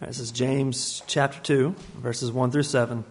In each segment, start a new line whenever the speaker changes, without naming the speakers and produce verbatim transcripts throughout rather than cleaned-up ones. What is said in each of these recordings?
All right, this is James chapter two, verses one through seven.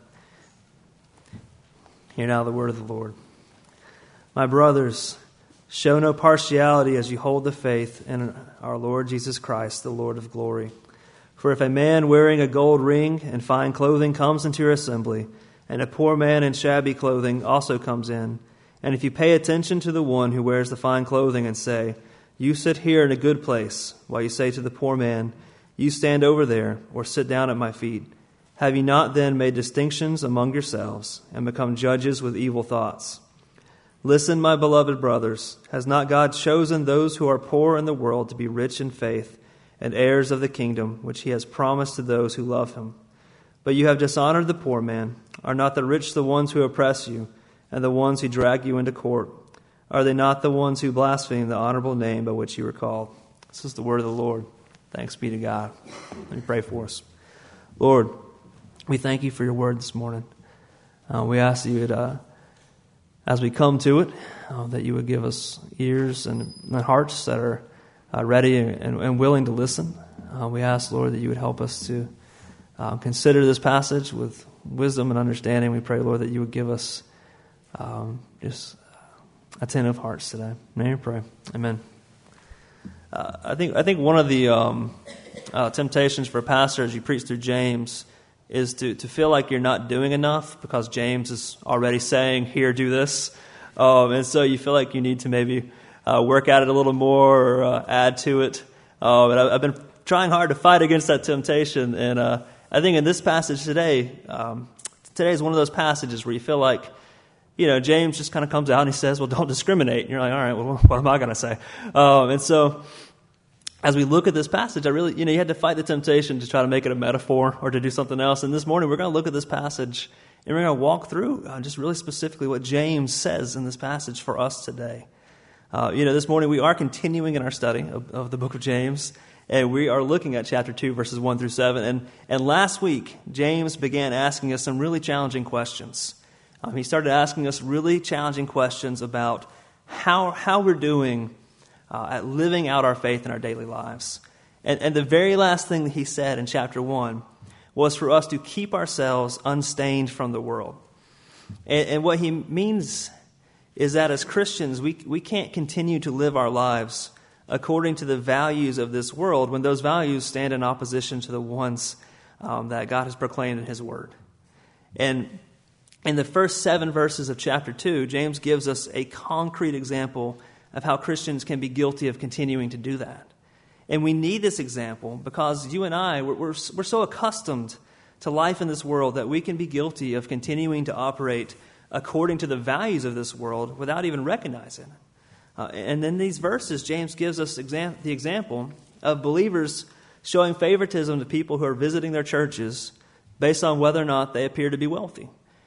Hear now the word of the Lord. My brothers, show no partiality as you hold the faith in our Lord Jesus Christ, the Lord of glory. For if a man wearing a gold ring and fine clothing comes into your assembly, and a poor man in shabby clothing also comes in, and if you pay attention to the one who wears the fine clothing and say, "You sit here in a good place," while you say to the poor man, "You stand over there," or "Sit down at my feet," have you not then made distinctions among yourselves and become judges with evil thoughts? Listen, my beloved brothers, has not God chosen those who are poor in the world to be rich in faith and heirs of the kingdom which he has promised to those who love him? But you have dishonored the poor man. Are not the rich the ones who oppress you and the ones who drag you into court? Are they not the ones who blaspheme the honorable name by which you were called? This is the word of the Lord. Thanks be to God. Let me pray for us. Lord, we thank you for your word this morning. Uh, we ask that you would, uh, as we come to it, uh, that you would give us ears and, and hearts that are uh, ready and, and willing to listen. Uh, we ask, Lord, that you would help us to uh, consider this passage with wisdom and understanding. We pray, Lord, that you would give us um, just attentive hearts today. May we pray. Amen. Uh, I think I think one of the um, uh, temptations for a pastor as you preach through James is to, to feel like you're not doing enough because James is already saying, "Here, do this," um, and so you feel like you need to maybe uh, work at it a little more or uh, add to it. Uh, and I, I've been trying hard to fight against that temptation, and uh, I think in this passage today, um, today is one of those passages where you feel like, you know, James just kind of comes out and he says, well, don't discriminate. And you're like, all right, well, what am I going to say? Um, and so as we look at this passage, I really, you know, you had to fight the temptation to try to make it a metaphor or to do something else. And this morning we're going to look at this passage and we're going to walk through uh, just really specifically what James says in this passage for us today. Uh, you know, this morning we are continuing in our study of, of the book of James, and we are looking at chapter two, verses one through seven. And, and last week, James began asking us some really challenging questions. Um, he started asking us really challenging questions about how how we're doing uh, at living out our faith in our daily lives. And, and the very last thing that he said in chapter one was for us to keep ourselves unstained from the world. And, and what he means is that as Christians, we we can't continue to live our lives according to the values of this world when those values stand in opposition to the ones um, that God has proclaimed in his word. And in the first seven verses of chapter two, James gives us a concrete example of how Christians can be guilty of continuing to do that. And we need this example because you and I, we're, we're, we're so accustomed to life in this world that we can be guilty of continuing to operate according to the values of this world without even recognizing it. Uh, and in these verses, James gives us exam- the example of believers showing favoritism to people who are visiting their churches based on whether or not they appear to be wealthy.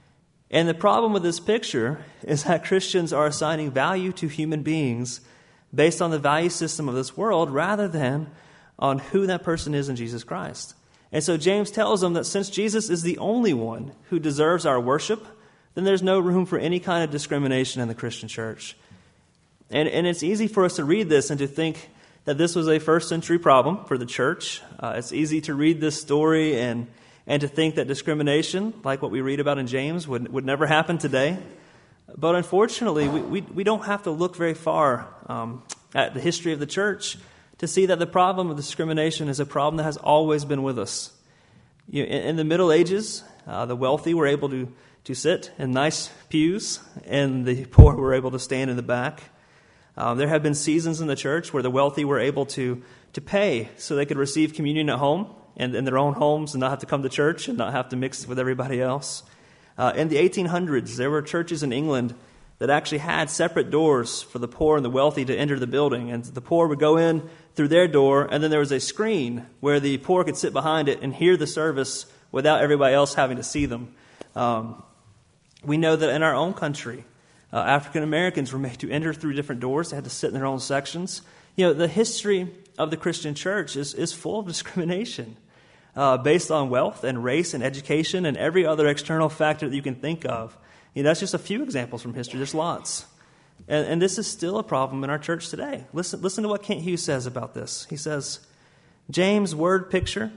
And the problem with this picture is that Christians are assigning value to human beings based on the value system of this world rather than on who that person is in Jesus Christ. And so James tells them that since Jesus is the only one who deserves our worship, then there's no room for any kind of discrimination in the Christian church. And, and it's easy for us to read this and to think that this was a first century problem for the church. Uh, it's easy to read this story and And to think that discrimination, like what we read about in James, would would never happen today. But unfortunately, we, we, we don't have to look very far um, at the history of the church to see that the problem of discrimination is a problem that has always been with us. You know, in, in the Middle Ages, uh, the wealthy were able to, to sit in nice pews, and the poor were able to stand in the back. Um, there have been seasons in the church where the wealthy were able to, to pay so they could receive communion at home and in their own homes and not have to come to church and not have to mix with everybody else. Uh, in the eighteen hundreds, there were churches in England that actually had separate doors for the poor and the wealthy to enter the building. And the poor would go in through their door, and then there was a screen where the poor could sit behind it and hear the service without everybody else having to see them. Um, we know that in our own country, uh, African Americans were made to enter through different doors. They had to sit in their own sections. You know, the history of the Christian church is, is full of discrimination. Uh, based on wealth and race and education and every other external factor that you can think of. You know, that's just a few examples from history. There's lots. And, and this is still a problem in our church today. Listen, listen to what Kent Hughes says about this. He says, James' word picture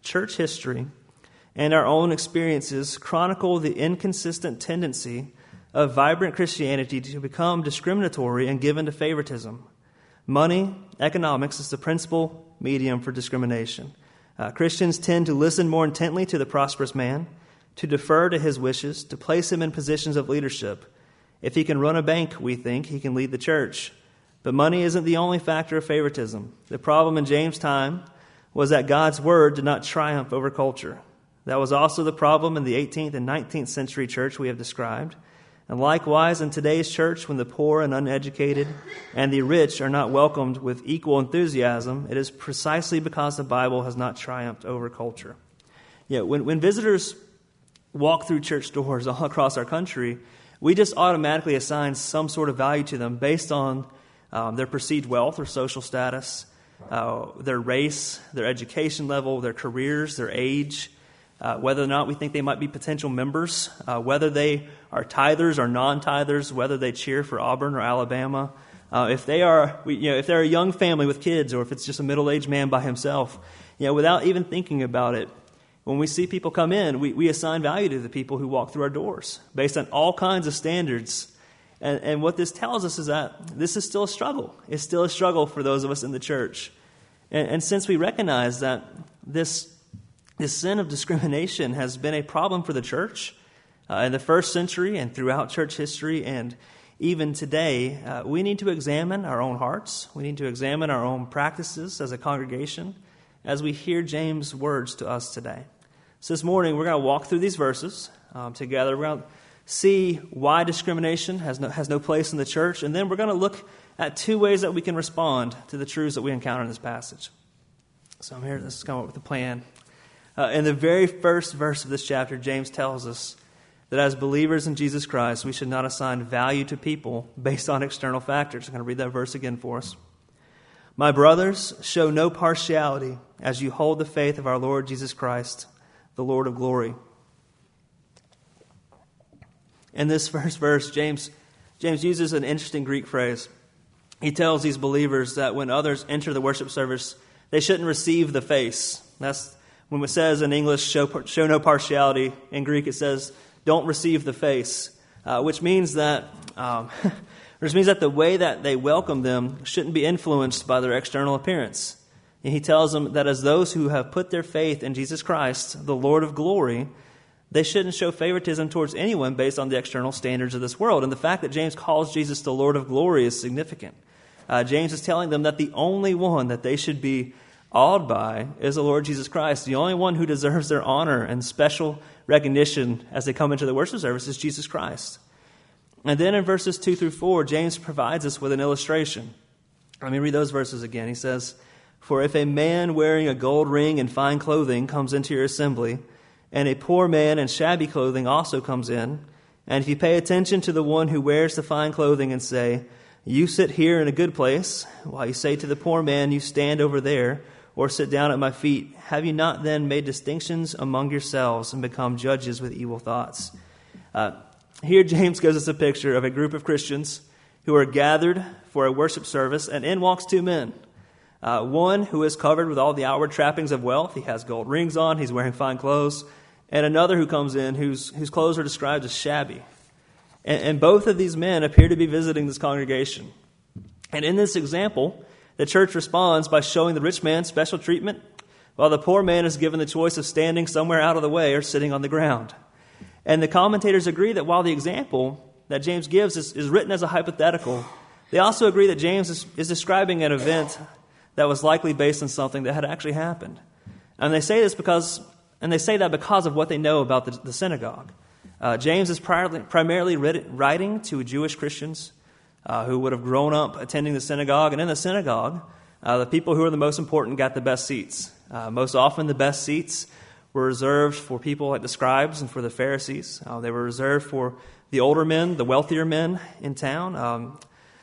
church history, and our own experiences chronicle the inconsistent tendency of vibrant Christianity to become discriminatory and given to favoritism. Money, economics, is the principal medium for discrimination. Uh, Christians tend to listen more intently to the prosperous man, to defer to his wishes, to place him in positions of leadership. If he can run a bank, we think, he can lead the church. But money isn't the only factor of favoritism. The problem in James' time was that God's word did not triumph over culture. That was also the problem in the eighteenth and nineteenth century church we have described. And likewise, in today's church, when the poor and uneducated and the rich are not welcomed with equal enthusiasm, it is precisely because the Bible has not triumphed over culture. Yeah, when, when visitors walk through church doors all across our country, we just automatically assign some sort of value to them based on um, their perceived wealth or social status, uh, their race, their education level, their careers, their age, Uh, whether or not we think they might be potential members, uh, whether they are tithers or non-tithers, whether they cheer for Auburn or Alabama, uh, if they are, we, you know, if they're a young family with kids, or if it's just a middle-aged man by himself, you know, without even thinking about it, when we see people come in, we, we assign value to the people who walk through our doors based on all kinds of standards. And, and what this tells us is that this is still a struggle. It's still a struggle for those of us in the church. And, and since we recognize that this This sin of discrimination has been a problem for the church uh, in the first century and throughout church history, and even today. Uh, we need to examine our own hearts. We need to examine our own practices as a congregation as we hear James' words to us today. So this morning, we're going to walk through these verses um, together. We're going to see why discrimination has no, has no place in the church, and then we're going to look at two ways that we can respond to the truths that we encounter in this passage. So I'm here to come up with a plan. Uh, in the very first verse of this chapter, James tells us that as believers in Jesus Christ, we should not assign value to people based on external factors. I'm going to read that verse again for us. My brothers, show no partiality as you hold the faith of our Lord Jesus Christ, the Lord of glory. In this first verse, James, James uses an interesting Greek phrase. He tells these believers that when others enter the worship service, they shouldn't receive the face. That's when it says in English, show, show no partiality. In Greek, it says, don't receive the face, uh, which means that um, which means that the way that they welcome them shouldn't be influenced by their external appearance. And he tells them that as those who have put their faith in Jesus Christ, the Lord of glory, they shouldn't show favoritism towards anyone based on the external standards of this world. And the fact that James calls Jesus the Lord of glory is significant. Uh, James is telling them that the only one that they should be awed by is the Lord Jesus Christ. The only one who deserves their honor and special recognition as they come into the worship service is Jesus Christ. And then in verses two through four, James provides us with an illustration. Let me read those verses again. He says, for if a man wearing a gold ring and fine clothing comes into your assembly, and a poor man in shabby clothing also comes in, and if you pay attention to the one who wears the fine clothing and say, you sit here in a good place, while you say to the poor man, you stand over there, or sit down at my feet, have you not then made distinctions among yourselves and become judges with evil thoughts? Uh, here James gives us a picture of a group of Christians who are gathered for a worship service, and in walks two men. Uh, one who is covered with all the outward trappings of wealth. He has gold rings on, he's wearing fine clothes. And another who comes in whose, whose clothes are described as shabby. And, and both of these men appear to be visiting this congregation. And in this example, the church responds by showing the rich man special treatment, while the poor man is given the choice of standing somewhere out of the way or sitting on the ground. And the commentators agree that while the example that James gives is, is written as a hypothetical, they also agree that James is, is describing an event that was likely based on something that had actually happened. And they say this because, and they say that because of what they know about the, the synagogue. Uh, James is primarily, primarily writing to Jewish Christians Uh, who would have grown up attending the synagogue. And in the synagogue, uh, the people who were the most important got the best seats. Uh, most often the best seats were reserved for people like the scribes and for the Pharisees. Uh, they were reserved for the older men, the wealthier men in town. Um,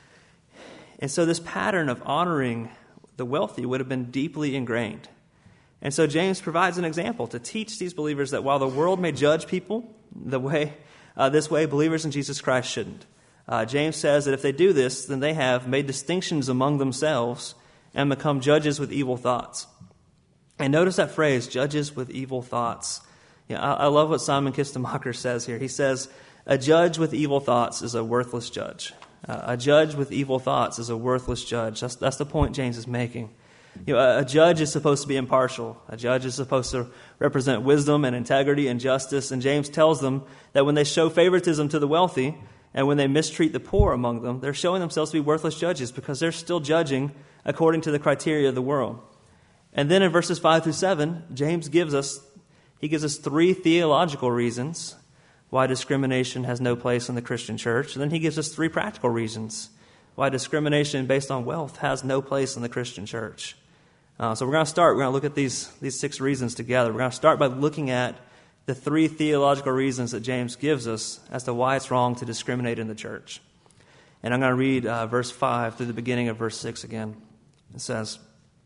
and so this pattern of honoring the wealthy would have been deeply ingrained. And so James provides an example to teach these believers that while the world may judge people the way uh, this way, believers in Jesus Christ shouldn't. Uh, James says that if they do this, then they have made distinctions among themselves and become judges with evil thoughts. And notice that phrase, judges with evil thoughts. You know, I, I love what Simon Kistemacher says here. He says, a judge with evil thoughts is a worthless judge. Uh, a judge with evil thoughts is a worthless judge. That's, that's the point James is making. You know, a, a judge is supposed to be impartial. A judge is supposed to represent wisdom and integrity and justice. And James tells them that when they show favoritism to the wealthy and when they mistreat the poor among them, they're showing themselves to be worthless judges because they're still judging according to the criteria of the world. And then in verses five through seven, James gives us, he gives us three theological reasons why discrimination has no place in the Christian church. And then he gives us three practical reasons why discrimination based on wealth has no place in the Christian church. Uh, so we're going to start, we're going to look at these, these six reasons together. We're going to start by looking at the three theological reasons that James gives us as to why it's wrong to discriminate in the church. And I'm going to read uh, verse five through the beginning of verse six again. It says,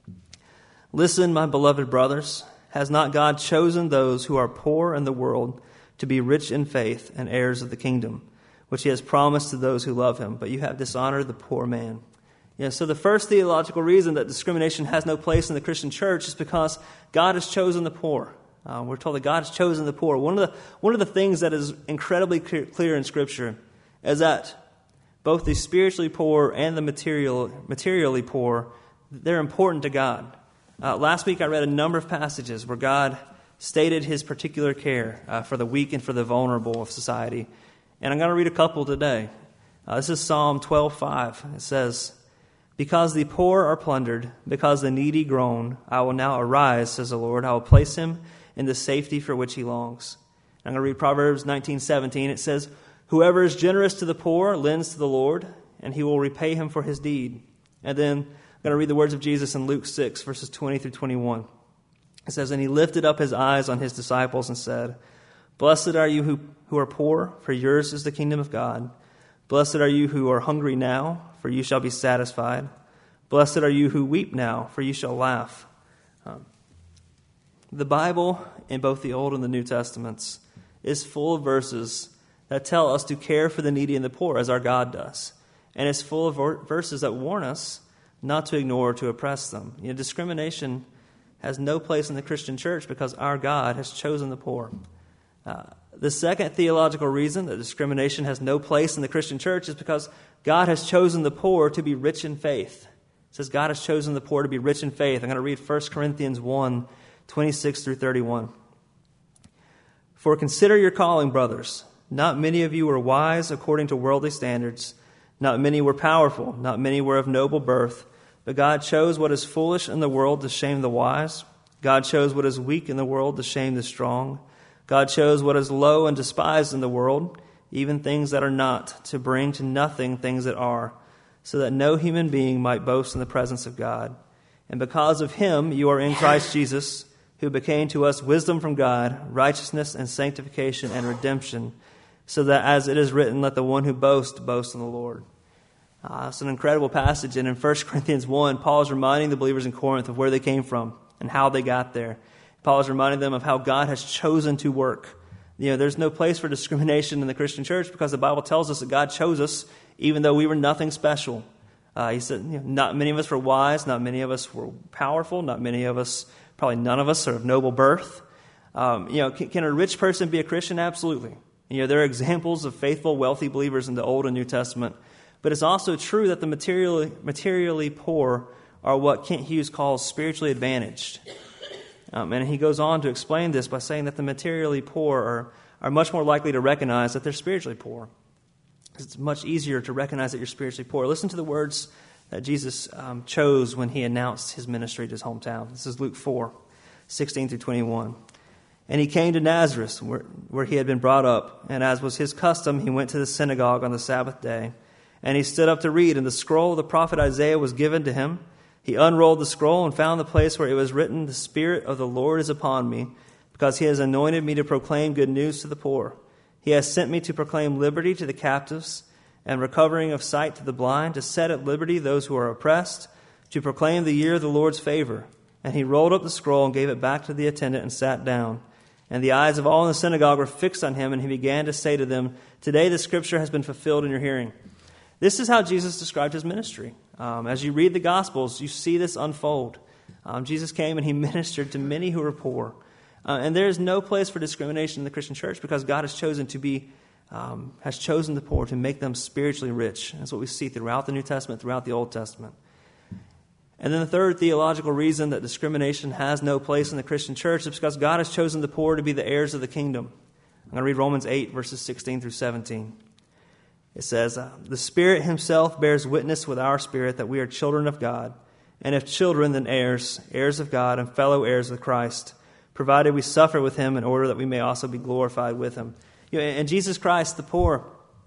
"Listen, my beloved brothers, has not God chosen those who are poor in the world to be rich in faith and heirs of the kingdom, which he has promised to those who love him? But you have dishonored the poor man." Yeah, so the first theological reason that discrimination has no place in the Christian church is because God has chosen the poor. Uh, we're told that God has chosen the poor. One of the one of the things that is incredibly clear, clear in Scripture is that both the spiritually poor and the material materially poor, they're important to God. Uh, last week I read a number of passages where God stated his particular care uh, for the weak and for the vulnerable of society. And I'm going to read a couple today. Uh, this is Psalm twelve five. It says, "Because the poor are plundered, because the needy groan, I will now arise, says the Lord. I will place him in the safety for which he longs." I'm going to read Proverbs nineteen seventeen. It says, "Whoever is generous to the poor lends to the Lord, and he will repay him for his deed." And then I'm going to read the words of Jesus in Luke six, verses twenty through twenty-one. It says, "And he lifted up his eyes on his disciples and said, 'Blessed are you who, who are poor, for yours is the kingdom of God. Blessed are you who are hungry now, for you shall be satisfied. Blessed are you who weep now, for you shall laugh.'" Um, the Bible, in both the Old and the New Testaments, is full of verses that tell us to care for the needy and the poor, as our God does. And it's full of verses that warn us not to ignore or to oppress them. You know, discrimination has no place in the Christian church because our God has chosen the poor. Uh, the second theological reason that discrimination has no place in the Christian church is because God has chosen the poor to be rich in faith. It says God has chosen the poor to be rich in faith. I'm going to read First Corinthians one, twenty-six through thirty-one. "For consider your calling, brothers. Not many of you were wise according to worldly standards. Not many were powerful. Not many were of noble birth. But God chose what is foolish in the world to shame the wise. God chose what is weak in the world to shame the strong. God chose what is low and despised in the world, even things that are not, to bring to nothing things that are, so that no human being might boast in the presence of God. And because of him you are in Christ Jesus, who became to us wisdom from God, righteousness and sanctification and redemption, so that as it is written, let the one who boasts boast in the Lord." Uh, it's an incredible passage. And in First Corinthians one, Paul is reminding the believers in Corinth of where they came from and how they got there. Paul is reminding them of how God has chosen to work. You know, there's no place for discrimination in the Christian church because the Bible tells us that God chose us even though we were nothing special. Uh, he said, you know, not many of us were wise, not many of us were powerful, not many of us, probably none of us are of noble birth. Um, you know, can, can a rich person be a Christian? Absolutely. You know, there are examples of faithful, wealthy believers in the Old and New Testament. But it's also true that the materially, materially poor are what Kent Hughes calls spiritually advantaged. Um, and he goes on to explain this by saying that the materially poor are, are much more likely to recognize that they're spiritually poor. It's much easier to recognize that you're spiritually poor. Listen to the words that Jesus um, chose when he announced his ministry to his hometown. This is Luke four, sixteen through twenty-one. "And he came to Nazareth, where, where he had been brought up. And as was his custom, he went to the synagogue on the Sabbath day. And he stood up to read, and the scroll of the prophet Isaiah was given to him. He unrolled the scroll and found the place where it was written, 'The Spirit of the Lord is upon me, because he has anointed me to proclaim good news to the poor. He has sent me to proclaim liberty to the captives and recovering of sight to the blind, to set at liberty those who are oppressed, to proclaim the year of the Lord's favor.' And he rolled up the scroll and gave it back to the attendant and sat down. And the eyes of all in the synagogue were fixed on him, and he began to say to them, 'Today the scripture has been fulfilled in your hearing.'" This is how Jesus described his ministry. Um, as you read the Gospels, you see this unfold. Um, Jesus came and he ministered to many who were poor. Uh, and there is no place for discrimination in the Christian church because God has chosen to be, um, has chosen the poor to make them spiritually rich. That's what we see throughout the New Testament, throughout the Old Testament. And then the third theological reason that discrimination has no place in the Christian church is because God has chosen the poor to be the heirs of the kingdom. I'm going to read Romans eight, verses sixteen through seventeen. It says, uh, "The Spirit himself bears witness with our spirit that we are children of God, and if children, then heirs, heirs of God and fellow heirs with Christ, provided we suffer with him in order that we may also be glorified with him." You know, in Jesus Christ, the poor,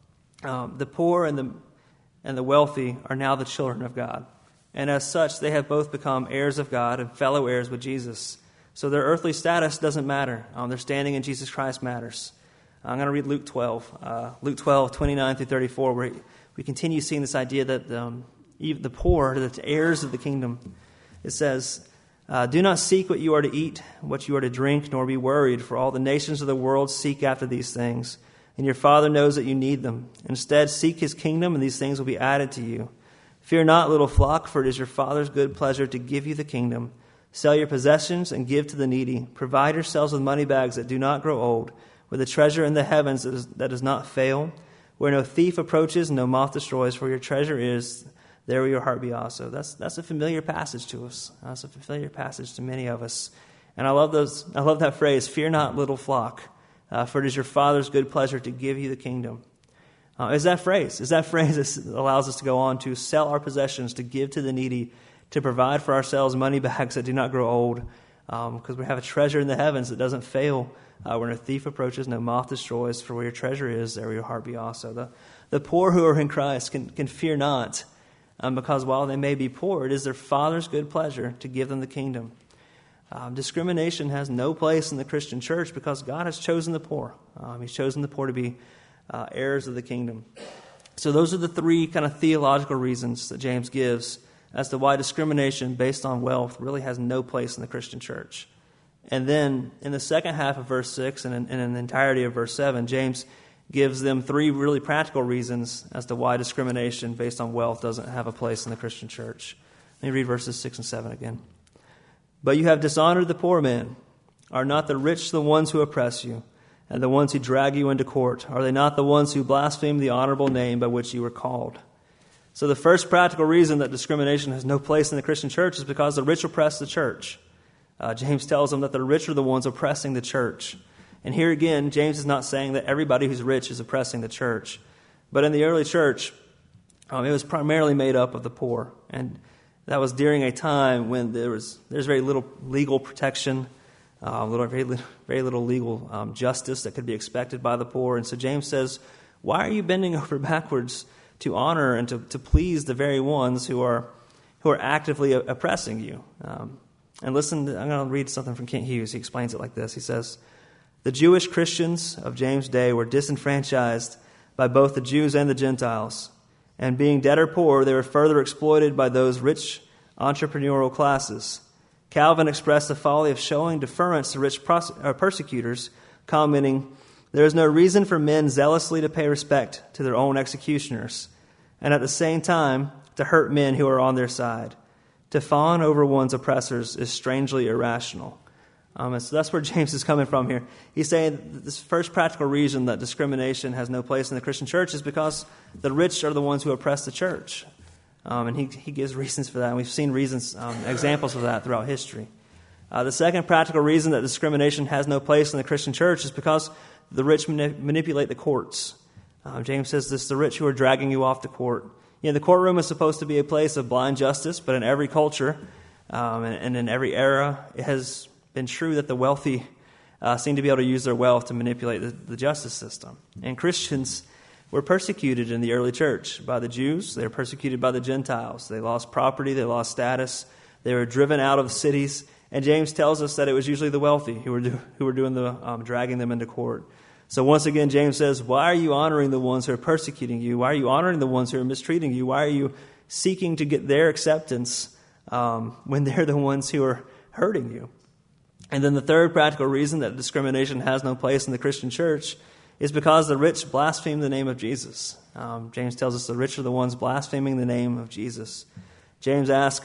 um, the poor and the and the wealthy are now the children of God. And as such, they have both become heirs of God and fellow heirs with Jesus. So their earthly status doesn't matter. Um, their standing in Jesus Christ matters. I'm going to read Luke twelve, uh, Luke twelve, twenty-nine through thirty-four, where we continue seeing this idea that um, even the poor are the heirs of the kingdom. It says, uh, "Do not seek what you are to eat, what you are to drink, nor be worried, for all the nations of the world seek after these things, and your Father knows that you need them. Instead, seek his kingdom, and these things will be added to you. Fear not, little flock, for it is your Father's good pleasure to give you the kingdom. Sell your possessions and give to the needy. Provide yourselves with money bags that do not grow old, with a treasure in the heavens that, is, that does not fail, where no thief approaches and no moth destroys, for your treasure is, there will your heart be also." That's that's a familiar passage to us. That's a familiar passage to many of us. And I love those. I love that phrase, "Fear not, little flock, uh, for it is your Father's good pleasure to give you the kingdom." Uh, is that phrase? Is that phrase that allows us to go on to sell our possessions, to give to the needy, to provide for ourselves money bags that do not grow old, because um, we have a treasure in the heavens that doesn't fail, uh, where no thief approaches, no moth destroys, for where your treasure is, there will your heart be also. The, the poor who are in Christ can, can fear not, um, because while they may be poor, it is their Father's good pleasure to give them the kingdom. Um, discrimination has no place in the Christian church because God has chosen the poor. Um, he's chosen the poor to be uh, heirs of the kingdom. So those are the three kind of theological reasons that James gives as to why discrimination based on wealth really has no place in the Christian church. And then in the second half of verse six and in, and in the entirety of verse seven, James gives them three really practical reasons as to why discrimination based on wealth doesn't have a place in the Christian church. Let me read verses six and seven again. "But you have dishonored the poor man. Are not the rich the ones who oppress you, and the ones who drag you into court? Are they not the ones who blaspheme the honorable name by which you were called?" So the first practical reason that discrimination has no place in the Christian church is because the rich oppress the church. Uh, James tells them that the rich are the ones oppressing the church. And here again, James is not saying that everybody who's rich is oppressing the church. But in the early church, um, it was primarily made up of the poor. And that was during a time when there was there's very little legal protection, uh, little, very, little, very little legal um, justice that could be expected by the poor. And so James says, why are you bending over backwards to honor and to, to please the very ones who are who are actively oppressing you? Um, and listen, I'm going to read something from Kent Hughes. He explains it like this. He says, "The Jewish Christians of James' day were disenfranchised by both the Jews and the Gentiles. And being dead or poor, they were further exploited by those rich entrepreneurial classes. Calvin expressed the folly of showing deference to rich pros- uh, persecutors, commenting, 'There is no reason for men zealously to pay respect to their own executioners, and at the same time to hurt men who are on their side. To fawn over one's oppressors is strangely irrational.'" Um, and so that's where James is coming from here. He's saying that this first practical reason that discrimination has no place in the Christian church is because the rich are the ones who oppress the church. Um, and he, he gives reasons for that, and we've seen reasons, um, examples of that throughout history. Uh, the second practical reason that discrimination has no place in the Christian church is because the rich mani- manipulate the courts. Uh, James says this, the rich who are dragging you off to court. You know, the courtroom is supposed to be a place of blind justice, but in every culture um, and, and in every era, it has been true that the wealthy uh, seem to be able to use their wealth to manipulate the, the justice system. And Christians were persecuted in the early church by the Jews. They were persecuted by the Gentiles. They lost property. They lost status. They were driven out of the cities. And James tells us that it was usually the wealthy who were do, who were doing the um, dragging them into court. So once again, James says, why are you honoring the ones who are persecuting you? Why are you honoring the ones who are mistreating you? Why are you seeking to get their acceptance um, when they're the ones who are hurting you? And then the third practical reason that discrimination has no place in the Christian church is because the rich blaspheme the name of Jesus. Um, James tells us the rich are the ones blaspheming the name of Jesus. James asks,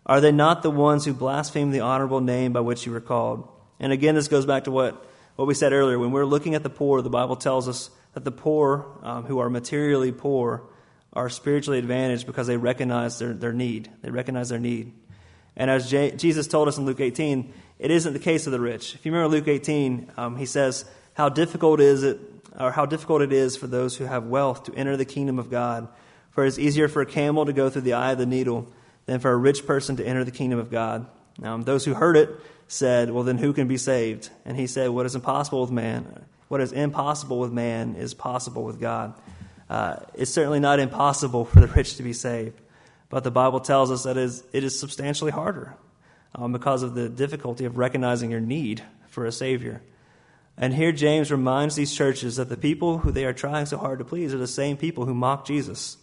Are they not the ones who blaspheme the honorable name by which you were called? And again, this goes back to what, what we said earlier. When we're looking at the poor, the Bible tells us that the poor, um, who are materially poor, are spiritually advantaged because they recognize their, their need. They recognize their need. And as J- Jesus told us in Luke eighteen, it isn't the case of the rich. If you remember Luke eighteen, um, he says, how difficult is it, or how difficult it is for those who have wealth to enter the kingdom of God. For it is easier for a camel to go through the eye of the needle than for a rich person to enter the kingdom of God. Um, those who heard it said, well, then who can be saved? And he said, what is impossible with man, what is impossible with man is possible with God. Uh, it's certainly not impossible for the rich to be saved, but the Bible tells us that it is, it is substantially harder um, because of the difficulty of recognizing your need for a Savior. And here James reminds these churches that the people who they are trying so hard to please are the same people who mock Jesus.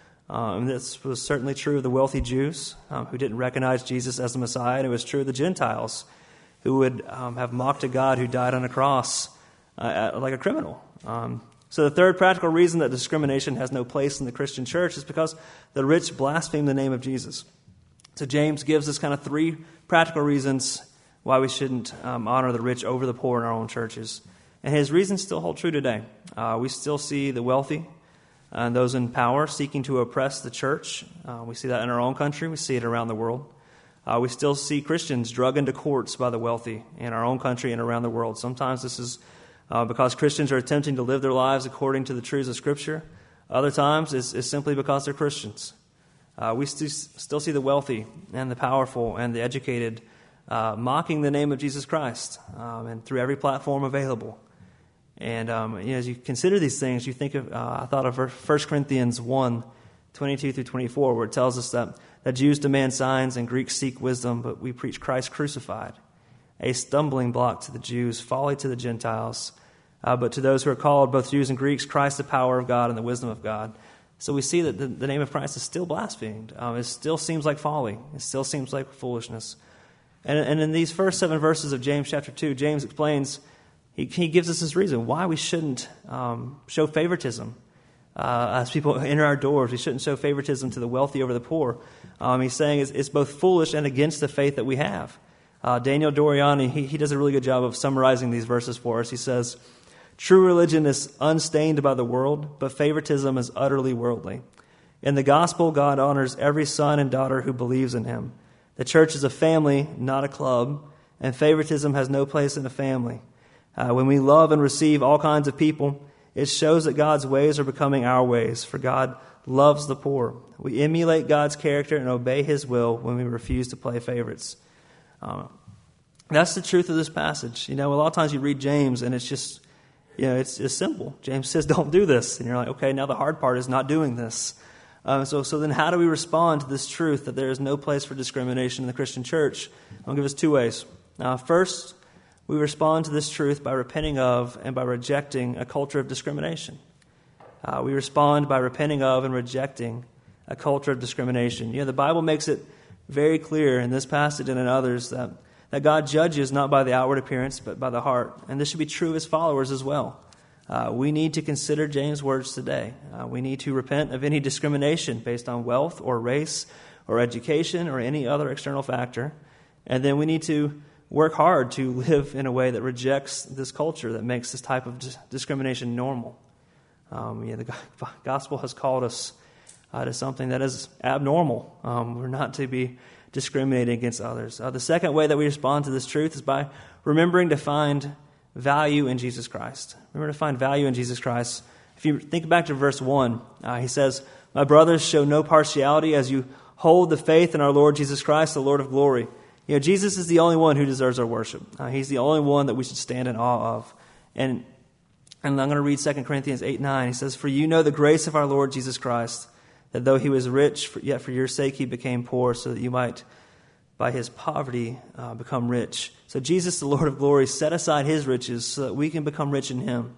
Um, this was certainly true of the wealthy Jews um, who didn't recognize Jesus as the Messiah, and it was true of the Gentiles who would um, have mocked a God who died on a cross uh, like a criminal. Um, so the third practical reason that discrimination has no place in the Christian church is because the rich blaspheme the name of Jesus. So James gives us kind of three practical reasons why we shouldn't um, honor the rich over the poor in our own churches. And his reasons still hold true today. Uh, we still see the wealthy and those in power seeking to oppress the church. Uh, we see that in our own country. We see it around the world. Uh, we still see Christians drug into courts by the wealthy in our own country and around the world. Sometimes this is uh, because Christians are attempting to live their lives according to the truths of Scripture. Other times it's, it's simply because they're Christians. Uh, we st- still see the wealthy and the powerful and the educated uh, mocking the name of Jesus Christ um, and through every platform available. And um, you know, as you consider these things, you think of, uh, I thought of First Corinthians one, twenty-two through twenty-four, where it tells us that, that Jews demand signs and Greeks seek wisdom, but we preach Christ crucified, a stumbling block to the Jews, folly to the Gentiles. Uh, but to those who are called, both Jews and Greeks, Christ the power of God and the wisdom of God. So we see that the, the name of Christ is still blasphemed. Um, it still seems like folly. It still seems like foolishness. And, and in these first seven verses of James chapter two, James explains, he, he gives us his reason why we shouldn't um, show favoritism. Uh, as people enter our doors, we shouldn't show favoritism to the wealthy over the poor. Um, he's saying it's, it's both foolish and against the faith that we have. Uh, Daniel Doriani, he, he does a really good job of summarizing these verses for us. He says, true religion is unstained by the world, but favoritism is utterly worldly. In the gospel, God honors every son and daughter who believes in him. The church is a family, not a club, and favoritism has no place in a family. Uh, when we love and receive all kinds of people, it shows that God's ways are becoming our ways, for God loves the poor. We emulate God's character and obey his will when we refuse to play favorites. Uh, that's the truth of this passage. You know, a lot of times you read James and it's just, you know, it's, it's simple. James says, don't do this. And you're like, okay, now the hard part is not doing this. Um, so, so then how do we respond to this truth that there is no place for discrimination in the Christian church? I'll give us two ways. Uh, first, we respond to this truth by repenting of and by rejecting a culture of discrimination. Uh, we respond by repenting of and rejecting a culture of discrimination. You know, the Bible makes it very clear in this passage and in others that, that God judges not by the outward appearance, but by the heart. And this should be true of his followers as well. Uh, we need to consider James' words today. Uh, we need to repent of any discrimination based on wealth or race or education or any other external factor. And then we need to work hard to live in a way that rejects this culture that makes this type of discrimination normal. Um, yeah, the gospel has called us uh, to something that is abnormal. Um, we're not to be discriminating against others. Uh, the second way that we respond to this truth is by remembering to find value in Jesus Christ. Remember to find value in Jesus Christ. If you think back to verse one, uh, he says, my brothers, show no partiality as you hold the faith in our Lord Jesus Christ, the Lord of glory. You know, Jesus is the only one who deserves our worship. Uh, he's the only one that we should stand in awe of. And, and I'm going to read Second Corinthians eight nine. He says, for you know the grace of our Lord Jesus Christ, that though he was rich, yet for your sake he became poor, so that you might by his poverty uh, become rich. So Jesus, the Lord of glory, set aside his riches so that we can become rich in him.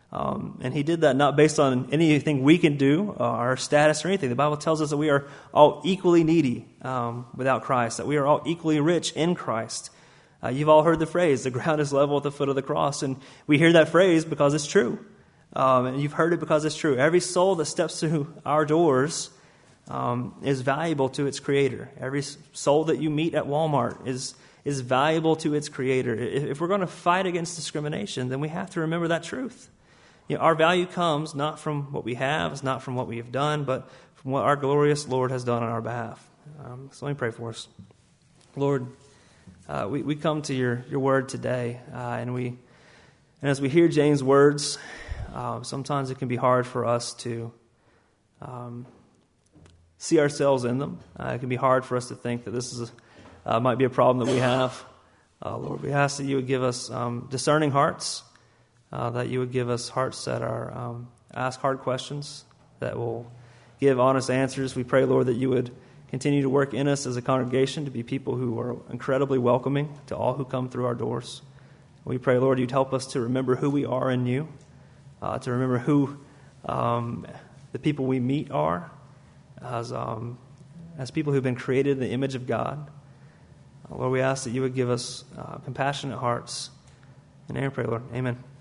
Um, and he did that not based on anything we can do, uh, our status or anything. The Bible tells us that we are all equally needy um, without Christ, that we are all equally rich in Christ. Uh, you've all heard the phrase, the ground is level at the foot of the cross. And we hear that phrase because it's true. Um, and you've heard it because it's true. Every soul that steps through our doors um, is valuable to its creator. Every soul that you meet at Walmart is is valuable to its creator. If, if we're going to fight against discrimination, then we have to remember that truth. You know, our value comes not from what we have, it's not from what we have done, but from what our glorious Lord has done on our behalf. Um, so let me pray for us. Lord, uh, we, we come to your, your word today, uh, and we and as we hear James' words, uh, sometimes it can be hard for us to um, see ourselves in them. Uh, it can be hard for us to think that this is a, uh, might be a problem that we have. Uh, Lord, we ask that you would give us um, discerning hearts, uh, that you would give us hearts that are um, ask hard questions, that will give honest answers. We pray, Lord, that you would continue to work in us as a congregation to be people who are incredibly welcoming to all who come through our doors. We pray, Lord, you'd help us to remember who we are in you, uh, to remember who um, the people we meet are, as um, as people who've been created in the image of God. Uh, Lord, we ask that you would give us uh, compassionate hearts. In your name we pray, Lord. Amen.